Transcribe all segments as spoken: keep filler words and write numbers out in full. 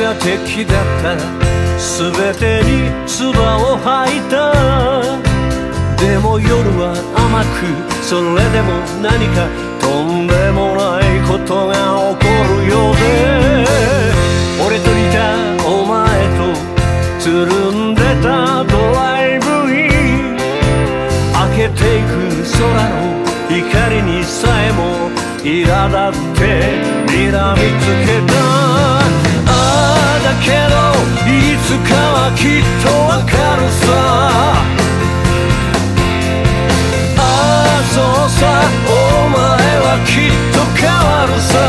が敵だった全てに唾を吐いた。でも夜は甘く、それでも何かとんでもないことが起こるようで、俺といたお前とつるんでたドライブイン、明けていく空の光にさえも苛立って睨みつけた。ああだけどいつかはきっとわかるさ。ああそうさ、お前はきっと変わるさ。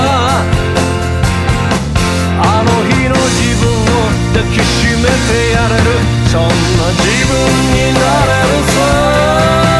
あの日の自分を抱きしめてやれる、そんな自分になれるさ。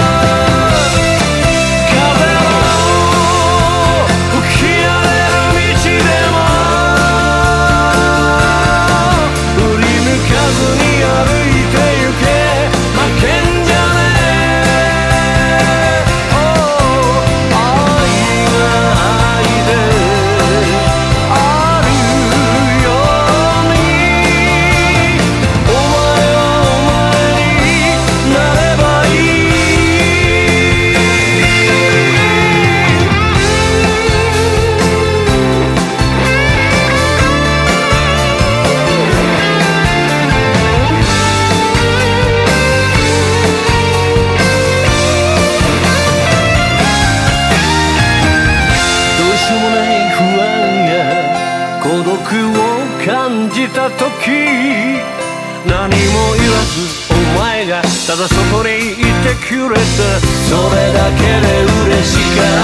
感じた時、何も言わずお前がただそこにいてくれた。それだけで嬉しかっ